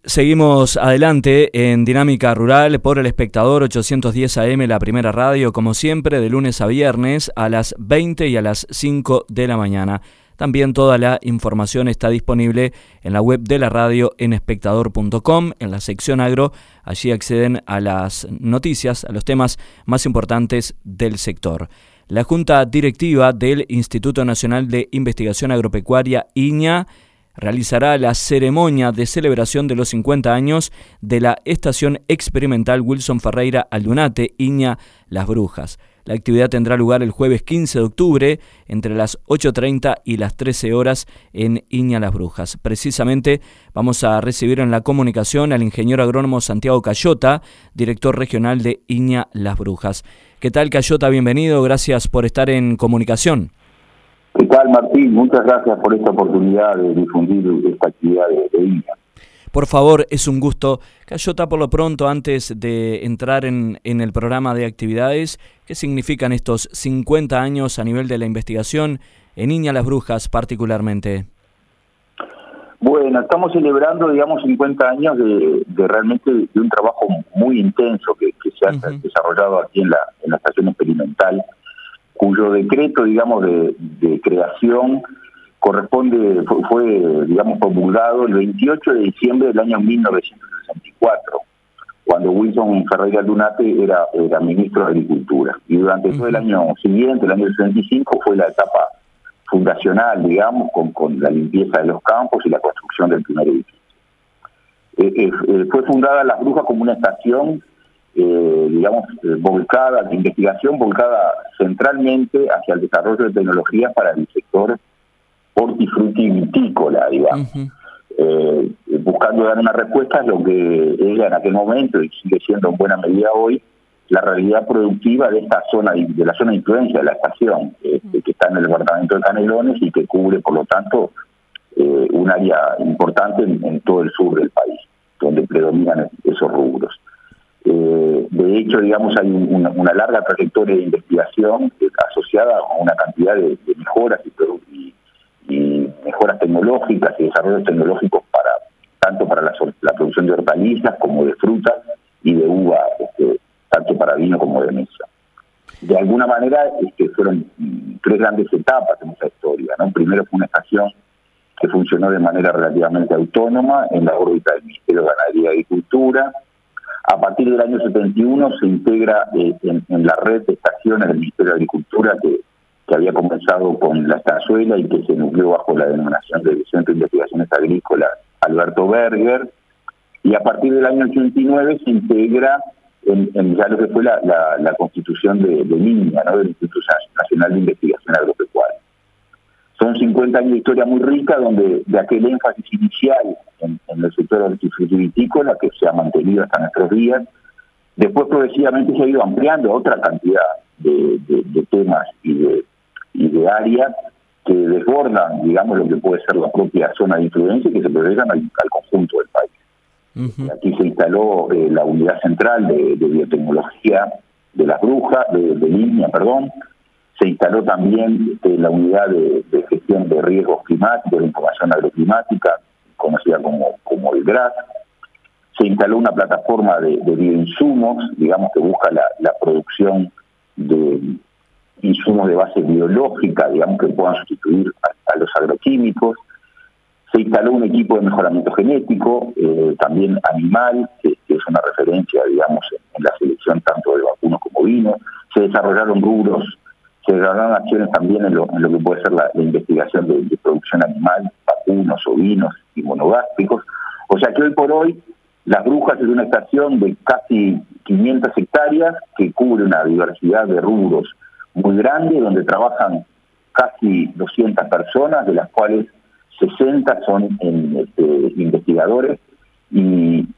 Seguimos adelante en Dinámica Rural por El Espectador 810 AM, la primera radio, como siempre, de lunes a viernes a las 20 y a las 5 de la mañana. También toda la información está disponible en la web de la radio en espectador.com, en la sección agro. Allí acceden a las noticias, a los temas más importantes del sector. La Junta Directiva del Instituto Nacional de Investigación Agropecuaria, INIA, realizará la ceremonia de celebración de los 50 años de la Estación Experimental Wilson Ferreira Aldunate, INIA Las Brujas. La actividad tendrá lugar el jueves 15 de octubre entre las 8:30 y las 13 horas en INIA Las Brujas. Precisamente vamos a recibir en la comunicación al ingeniero agrónomo Santiago Cayota, director regional de INIA Las Brujas. ¿Qué tal, Cayota? Bienvenido, gracias por estar en comunicación. ¿Qué tal, Martín? Muchas gracias por esta oportunidad de difundir esta actividad de INIA. Por favor, es un gusto. Cayota, por lo pronto, antes de entrar en el programa de actividades, ¿qué significan estos 50 años a nivel de la investigación en INIA Las Brujas particularmente? Bueno, estamos celebrando, 50 años de realmente de un trabajo muy intenso que se ha desarrollado aquí en la estación experimental, cuyo decreto, de creación fue promulgado el 28 de diciembre del año 1964, cuando Wilson Ferreira Aldunate era ministro de Agricultura. Y durante todo el año siguiente, el año 65, fue la etapa fundacional, con la limpieza de los campos y la construcción del primer edificio. Fue fundada Las Brujas como una estación volcada, de investigación volcada centralmente hacia el desarrollo de tecnologías para el sector hortifrutivitícola, buscando dar una respuesta a lo que era en aquel momento y sigue siendo en buena medida hoy la realidad productiva de esta zona, de la zona de influencia de la estación, que está en el departamento de Canelones y que cubre, por lo tanto, un área importante en todo el sur del país, donde predominan esos rubros. De hecho, hay una larga trayectoria de investigación asociada a una cantidad de mejoras y mejoras tecnológicas y desarrollos tecnológicos tanto para la producción de hortalizas como de frutas y de uva, tanto para vino como de mesa. De alguna manera fueron tres grandes etapas en esa historia, ¿no? Primero fue una estación que funcionó de manera relativamente autónoma en la órbita del Ministerio de Ganadería y Agricultura. A partir del año 71 se integra en la red de estaciones del Ministerio de Agricultura que había comenzado con la Estanzuela y que se nucleó bajo la denominación del Centro de Investigaciones Agrícolas Alberto Berger. Y a partir del año 89 se integra en ya lo que fue la constitución de INIA, ¿no? Del Instituto Nacional de Investigación Agropecuaria. Son 50 años de historia muy rica, donde de aquel énfasis inicial en el sector hortifrutivitícola, que se ha mantenido hasta nuestros días, después progresivamente se ha ido ampliando a otra cantidad de temas y de áreas que desbordan, lo que puede ser la propia zona de influencia y que se proyectan al conjunto del país. Aquí se instaló la unidad central de biotecnología de Las Brujas, de INIA, Se instaló también la unidad de gestión de riesgos climáticos, de información agroclimática, conocida como el GRAS. Se instaló una plataforma de bioinsumos, que busca la producción de insumos de base biológica, que puedan sustituir a los agroquímicos. Se instaló un equipo de mejoramiento genético, también animal, que es una referencia, en la selección tanto de vacunos como vinos. Se desarrollaron acciones también en lo que puede ser la investigación de producción animal, vacunos, ovinos y monogástricos. O sea que hoy por hoy Las Brujas es una estación de casi 500 hectáreas que cubre una diversidad de rubros muy grande, donde trabajan casi 200 personas, de las cuales 60 son investigadores y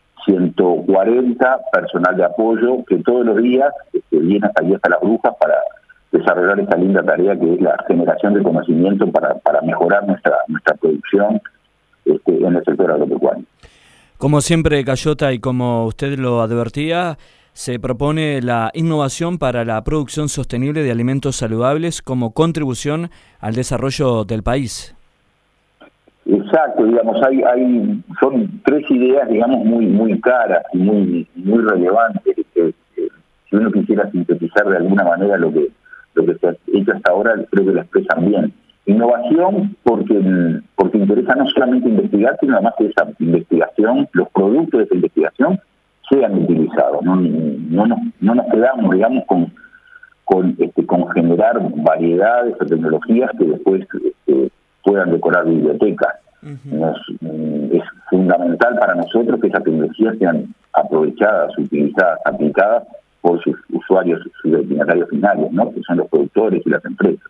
140 personal de apoyo que todos los días vienen hasta aquí, hasta Las Brujas, para desarrollar esta linda tarea que es la generación de conocimiento para mejorar nuestra producción en el sector agropecuario. Como siempre, Cayota, y como usted lo advertía, se propone la innovación para la producción sostenible de alimentos saludables como contribución al desarrollo del país. Exacto, digamos, son tres ideas, digamos, muy caras y muy relevantes. Si uno quisiera sintetizar de alguna manera lo que se ha hecho hasta ahora, creo que la expresan bien. Innovación porque interesa no solamente investigar, sino además que esa investigación, los productos de esa investigación sean utilizados. No nos quedamos, digamos, con generar variedades o tecnologías que después puedan decorar bibliotecas. Es fundamental para nosotros que esas tecnologías sean aprovechadas, utilizadas, aplicadas por sus usuarios, sus destinatarios finales, ¿no? Que son los productores y las empresas.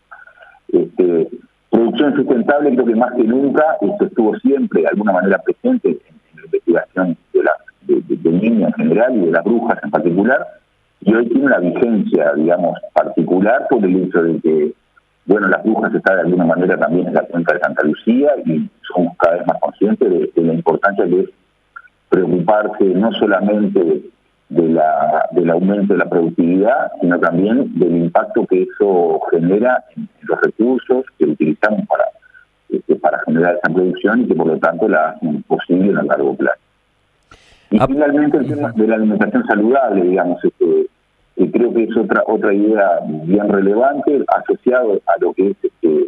Producción sustentable, creo que más que nunca esto estuvo siempre de alguna manera presente en la investigación de niños en general y de las brujas en particular, y hoy tiene una vigencia, digamos, particular por el hecho de que, bueno, las brujas están de alguna manera también en la cuenca de Santa Lucía y somos cada vez más conscientes de la importancia que es preocuparse no solamente del aumento de la productividad, sino también del impacto que eso genera en los recursos que utilizamos para generar esa producción y que por lo tanto la hacen posible a largo plazo. Y finalmente el tema de la alimentación saludable, digamos, que creo que es otra idea bien relevante, asociado a lo que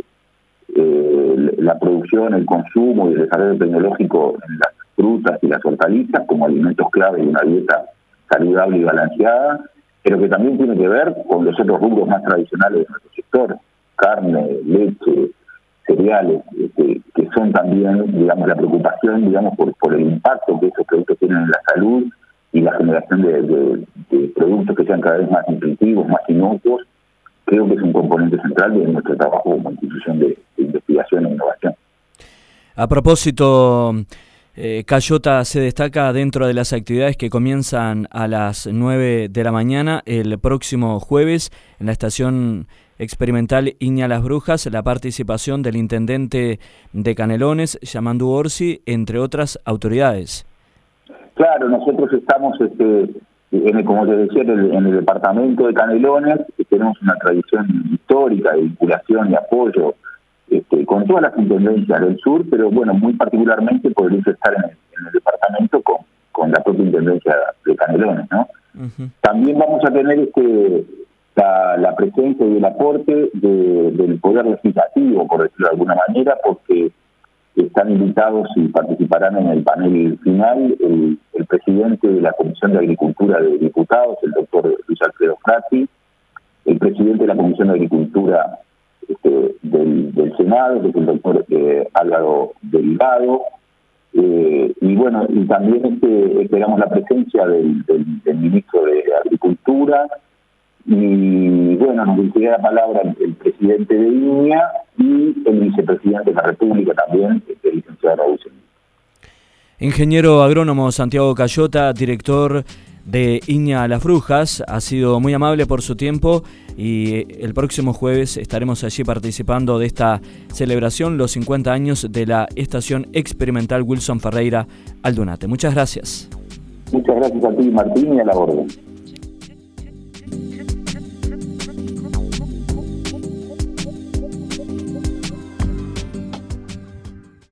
es la producción, el consumo y el desarrollo tecnológico en las frutas y las hortalizas como alimentos clave de una dieta saludable y balanceada, pero que también tiene que ver con los otros rubros más tradicionales de nuestro sector, carne, leche, cereales, que son también, digamos, la preocupación, digamos, por el impacto que esos productos tienen en la salud y la generación de productos que sean cada vez más nutritivos, más inocuos. Creo que es un componente central de nuestro trabajo como institución de investigación e innovación. A propósito, Cayota se destaca dentro de las actividades que comienzan a las 9 de la mañana el próximo jueves en la estación experimental Iña Las Brujas, la participación del intendente de Canelones, Yamandu Orsi, entre otras autoridades. Claro, nosotros estamos, como te decía, en el departamento de Canelones, tenemos una tradición histórica de vinculación y apoyo con todas las intendencias del sur, pero bueno, muy particularmente por el hecho de estar en el departamento con la propia intendencia de Canelones, ¿no? También vamos a tener la presencia y el aporte del Poder Legislativo, por decirlo de alguna manera, porque están invitados y participarán en el panel final el presidente de la Comisión de Agricultura de Diputados, el doctor Luis Alfredo Frati, el presidente de la Comisión de Agricultura del Senado, que es el doctor Álvaro Delgado, y bueno, y también esperamos la presencia del ministro de Agricultura, y bueno, nos dirigirá la palabra el presidente de Iña y el vicepresidente de la República también, el licenciado Raúl Semín. Ingeniero agrónomo Santiago Cayota, director de Iña Las Brujas, ha sido muy amable por su tiempo y el próximo jueves estaremos allí participando de esta celebración, los 50 años de la Estación Experimental Wilson Ferreira Aldunate. Muchas gracias. Muchas gracias a ti, Martín, y a la orden.